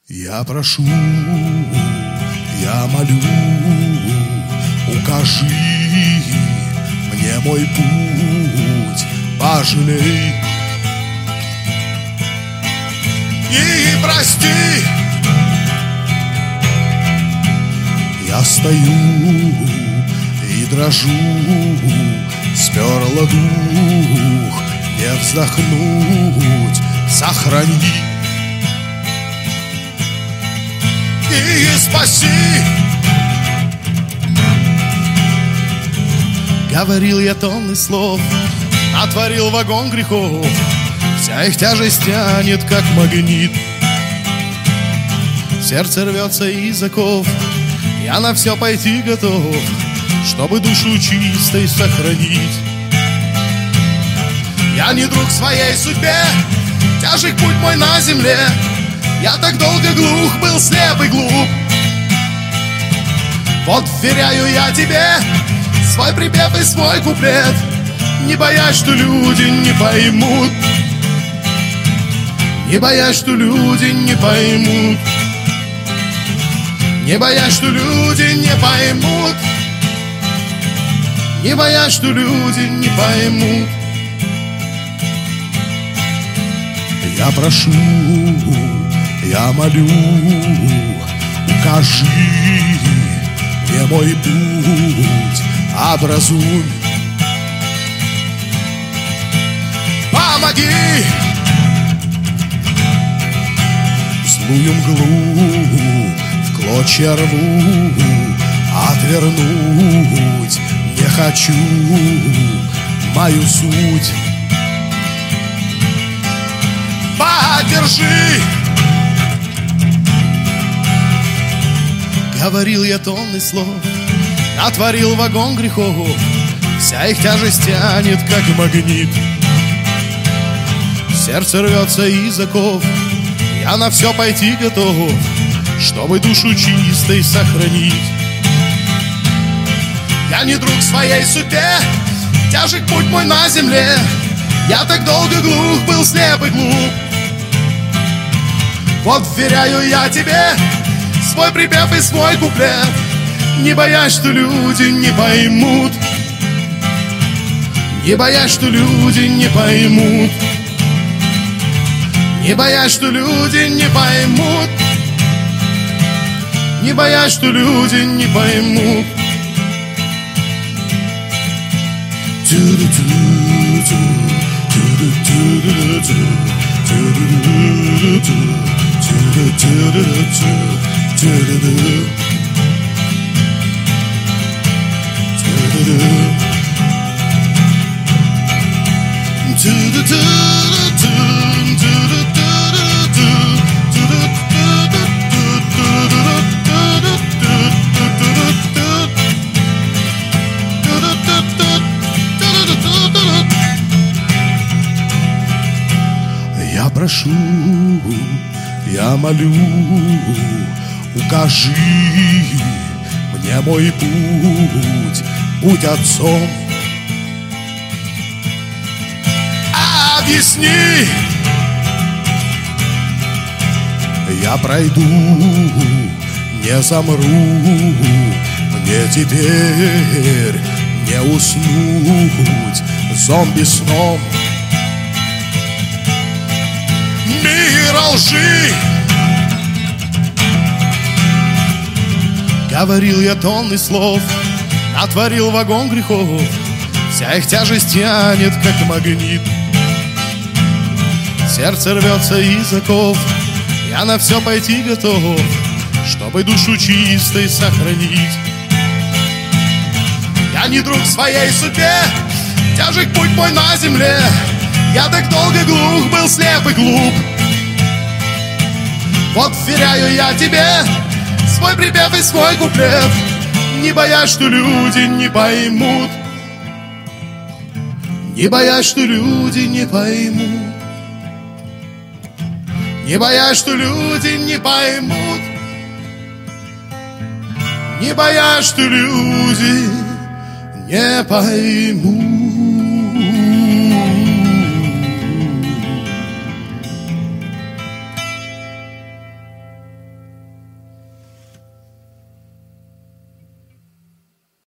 Я прошу, я молю, укажи мне мой путь, пожалей и прости. Я стою и дрожу, сперла дух, не вздохнуть, сохрани и спаси. Говорил я тонны слов, отворил вагон грехов, вся их тяжесть тянет, как магнит. Сердце рвется из оков, я на все пойти готов, чтобы душу чистой сохранить. Я не друг своей судьбе, тяжек путь мой на земле. Я так долго глух был, слеп и глуп. Вот вверяю я тебе свой припев и свой куплет, не боясь, что люди не поймут, не боясь, что люди не поймут, не боясь, что люди не поймут, не боясь, что люди не поймут. Я прошу, я молю, укажи мне мой путь, образуй, помоги. Злую мглу в клочья рву, отвернуть не хочу мою суть. Поддержи. Говорил я тонны слов, отворил вагон грехов, вся их тяжесть тянет, как магнит. Сердце рвется из оков, я на все пойти готов, чтобы душу чистой сохранить. Я не друг своей судьбе, тяжек путь мой на земле. Я так долго глух был, слеп и глуп. Вот вверяю я тебе свой припев и свой куплет, не боясь, что люди не поймут, не боясь, что люди не поймут, не боясь, что люди не поймут, не боясь, что люди не поймут. Я прошу, я молю, укажи мне мой путь, будь отцом, объясни. Я пройду, не замру, мне теперь не уснуть зомби сном мира лжи. Говорил я тонны слов, отворил вагон грехов, вся их тяжесть тянет, как магнит. Сердце рвется из оков, я на все пойти готов, чтобы душу чистой сохранить. Я не друг своей судьбе, тяжек путь мой на земле. Я так долго глух был, слеп и глуп. Вот вверяю я тебе свой припев и свой куплет, не боясь, что люди не поймут, не боясь, что люди не поймут, не боясь, что люди не поймут, не боясь, что люди не поймут.